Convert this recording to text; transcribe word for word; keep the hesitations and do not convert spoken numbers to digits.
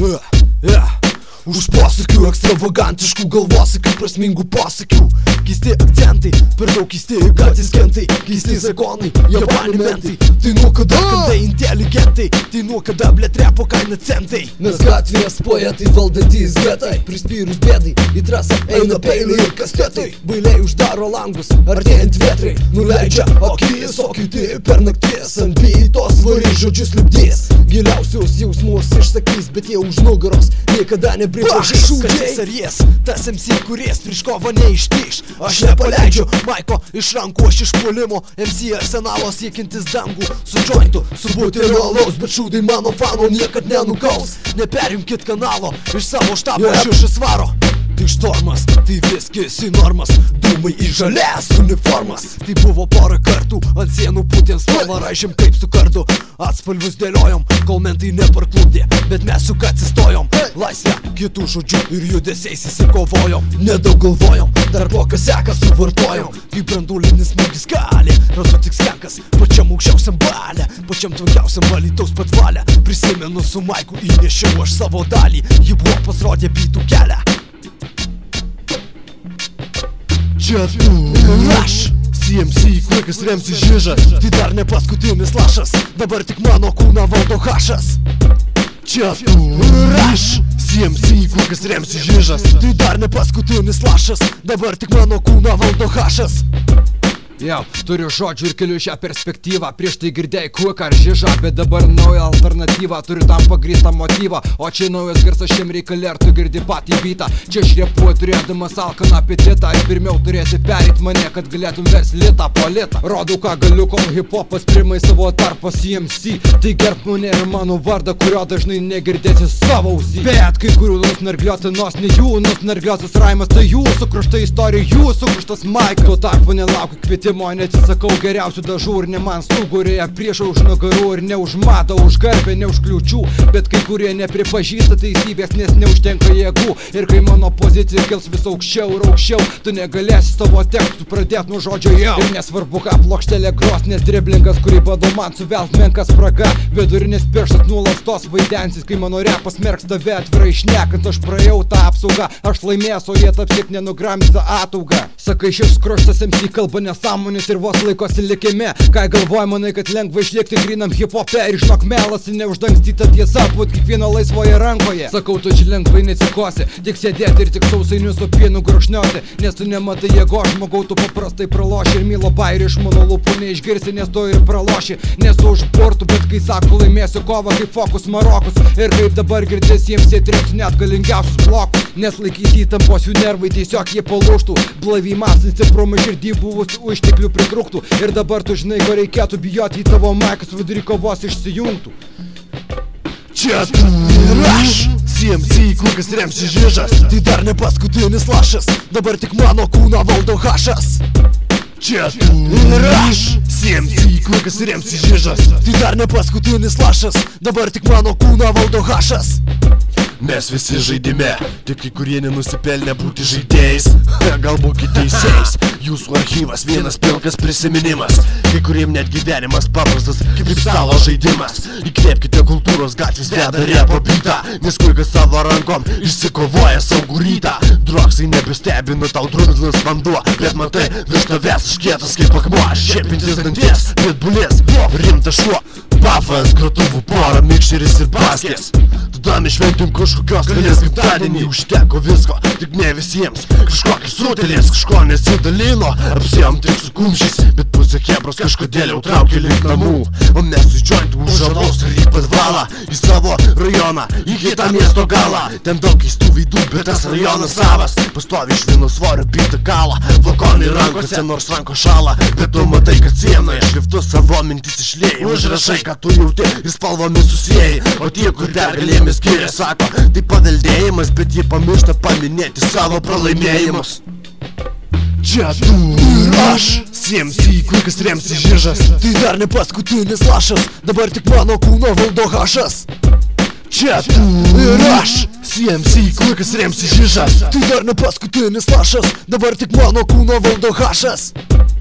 yeah, yeah. Už posakių, ekstravagantiškų galvosakių, prasmingų posakių. Keisti akcentai, per daug keisti gatvės kentai, keisti zagonai, jie banimentai. Tai nuo kada, kada inteligentai, tai nuo kada blėt repo kaina centai. Mes gatvės poetai, valdantys getai, prispyrus bėdai, į trasą eina peiliai ir kastetai. Bailiai uždaro langus, artėjant vietrai, nuleidžia akis, o kiti per nakties ant beitos vari žodžius lipdys. Giliausius jausmus išsakys, bet jie už nugaros niekada ne pripažys. Kas ar jas, tas M C, kuris prieš kovą neištyš. Aš nepaleidžiu maiko iš rankų, aš iš puolimo M C arsenalo siekintis dangų. Su jointu, su butelio alaus, bet šūdai mano fano niekad nenukaus. Neperimkit kanalo, iš savo štabo yeah. Aš iš svaro. Tai štormas, tai viskis į normas, dūmai į žalias uniformas. Tai buvo porą kartų, ant sienų putėms spalvą raižėm kaip su kardu. Atspalvius dėliojom, kol mentai neparklūdė, bet mes juk atsistojom. Laisvę, kitų žodžių ir judesiais įsikovojom. Nedaug galvojom, dar po kas seka suvartojom. Kaip branduolinis smūgis gali, ratu tik skenkas, pačiam aukščiausiam balė, pačiam tvankiausiam Alytaus patvalę. Prisimenu su maiku įnešiau aš savo dalį, ji buvo pasirodė bitų kelią. Čia tu ir aš, C M C, kuris remsi žižas. Tai dar ne paskutinis lašas, dabar tik mano kūną valdo hašas. Čia tu ir aš, C M C, kuris remsi žižas. Tai dar ne paskutinis lašas, dabar tik mano kūną valdo hašas. Jau, turiu žodžių ir keliu šią perspektyvą. Prieš tai girdėjai kuką ar žižą, bet dabar naują alternatyvą. Turiu tam pagrįstą motyvą, o čia naujas garsas šiam reikalė, ar tu girdi patį beatą. Čia aš repuoju turėdamas alkaną apetitą. Ir pirmiau turėsi pereit mane, kad galėtum vers litą po litą. Rodau ką galiu, kol hip-hopas primai savo tarpą C M C. Tai gerb mane ir mano vardą, kurio dažnai negirdėsi savo ausį. Bet kai kurių nusnargliuotinos, ne jų nusnargliuotas raimas, tai jų sukrušta istorija, jų sukruštas maikas. Tuo tarpu nelaukiu kvietimo, neatsisakau geriausių dažų ir ne man stugurėje priešą už nugarų ir ne už matą, už garbę, ne už kliūčių. Bet kai kurie nepripažįsta teisybės, nes neužtenka jėgų. Ir kai mano pozicija kils vis aukščiau ir aukščiau, tu negalėsi savo tekstų pradėt nuo žodžio jau. Ir nesvarbu ką plokštelė gros, nes driblingas, kurį bado man suvelt menka spraga. Vidurinis pirštas nulastos vaidensis, kai mano repas merks tave atvirai šnekant. Aš praėjau tą apsaugą, aš laimės, o jie tapsiek nenugramdyta ataugą. Sakai, šis skruštas M C kalba nesąmonės ir vos laikosi likime. Ką galvoji, manai, kad lengva išliekti grinam hip-hope ir žinok melasi neuždangstyta tiesa būt kiekvieno laisvoje rankoje. Sakau, tu čia lengvai nesikosi, tik sėdėti ir tik sausainius su pienu gurkšnioti. Nes tu nematai jėgo žmogau, tu paprastai praloši ir mylo bairį iš mano lūpų neišgirsi, nes tu ir praloši. Nesu už bortų, bet kai sako laimėsiu kovą kaip fokus Marokus. Ir kaip dabar girdės jiems sėtrinsiu net galingiausius blokus. Nes laikyti įtampos jų nervai tiesiog jie palūžtų. Blaivy masinsi pro mažirdį buvusių išteklių pritrūktų. Ir dabar tu žinai, ko reikėtų bijoti, į tavo maikas vidury kovos išsijungtų. Čia tu ir aš, C M C, kuris remsi žižas. Tai dar ne paskutinis lašas, dabar tik mano kūną valdo hašas. Čia tu ir aš, C M C, kuris remsi žižas. Tai dar ne paskutinis lašas, dabar tik mano kūną valdo hašas. Mes visi žaidime, tik kai kurie nenusipelnė būti žaidėjais, galbūt kiteisiais. Jūsų archyvas vienas pilkas prisiminimas, kai kuriem net gyvenimas paprastas kaip stalo žaidimas. Įkvėpkite kultūros, gatvės veda repo beatą, nes kuikas savo rankom išsikovoja saugų rytą. Droksai nebestebina tau drumzlinas vanduo, bet matai virš tavęs užkietas kaip akmuo. Šiepintis danties, pitbulis, rimtas šuo, bafas, grotuvų pora, mikšeris ir baskės. Tada išventim kažkokios kalės gimtadienį. Užteko visko, tik ne visiems. Kažkokios rutelės, kažko nesidalino. Apsėjom tik su kumščiais, bet pusė kebros kažkodėl jau traukė link namų. O mes su jointu už žalos ir į padvalą, į savo rajoną, į kitą miesto galą. Ten daug keistų veidų, bet tas rajonas savas. Pastovi iš vieno svorio bitą kalą, flakonai rankose, nors ranko šala. Bet tu matai, kad sienoje šriftus savo mintis išlėjai. Užrašai, ką tu jauti ir spalvomis susijai. O tie, kur pergalėmis skiria, sako, tai paveldėjimas, bet jie pamiršta paminėti savo pralaimėjimus. Čia tu ir aš, C M C, kuris remsi žižas. Tai dar ne paskutinis lašas, dabar tik mano kūno valdo hašas. Čia tu ir aš, C M C, kuris remsi žižas. Tai dar ne paskutinis lašas, dabar tik mano kūno valdo hašas.